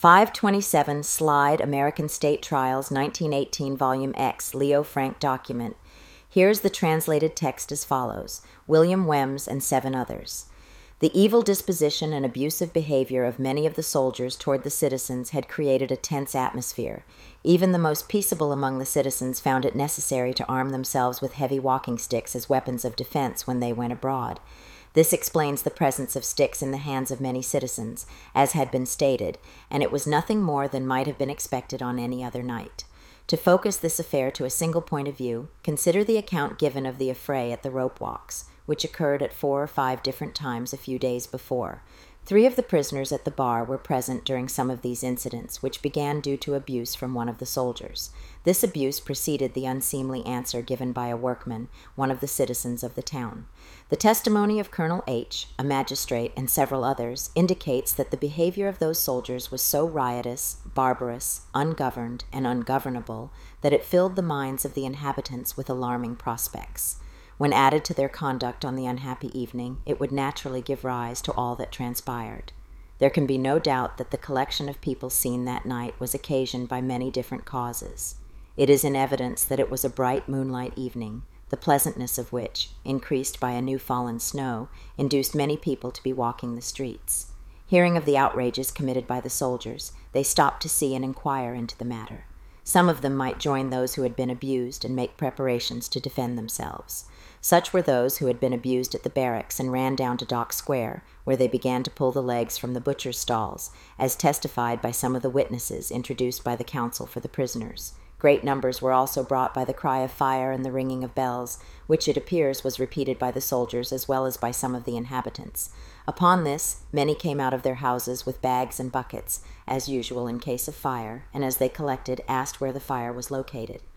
527 Slide American State Trials 1918 Volume X Leo Frank document. Here's the translated text as follows. William Wems and 7 others. The evil disposition and abusive behavior of many of the soldiers toward the citizens had created a tense atmosphere. Even the most peaceable among the citizens found it necessary to arm themselves with heavy walking sticks as weapons of defense when they went abroad. This explains the presence of sticks in the hands of many citizens, as had been stated, and it was nothing more than might have been expected on any other night. To focus this affair to a single point of view, consider the account given of the affray at the rope walks, which occurred at 4 or 5 different times a few days before. 3 of the prisoners at the bar were present during some of these incidents, which began due to abuse from one of the soldiers. This abuse preceded the unseemly answer given by a workman, one of the citizens of the town. The testimony of Colonel H., a magistrate, and several others, indicates that the behavior of those soldiers was so riotous, barbarous, ungoverned, and ungovernable that it filled the minds of the inhabitants with alarming prospects. When added to their conduct on the unhappy evening, it would naturally give rise to all that transpired. There can be no doubt that the collection of people seen that night was occasioned by many different causes. It is in evidence that it was a bright moonlight evening, the pleasantness of which, increased by a new fallen snow, induced many people to be walking the streets. Hearing of the outrages committed by the soldiers, they stopped to see and inquire into the matter. Some of them might join those who had been abused and make preparations to defend themselves. Such were those who had been abused at the barracks and ran down to Dock Square, where they began to pull the legs from the butcher's stalls, as testified by some of the witnesses introduced by the counsel for the prisoners. Great numbers were also brought by the cry of fire and the ringing of bells, which it appears was repeated by the soldiers as well as by some of the inhabitants. Upon this, many came out of their houses with bags and buckets, as usual in case of fire, and as they collected, asked where the fire was located.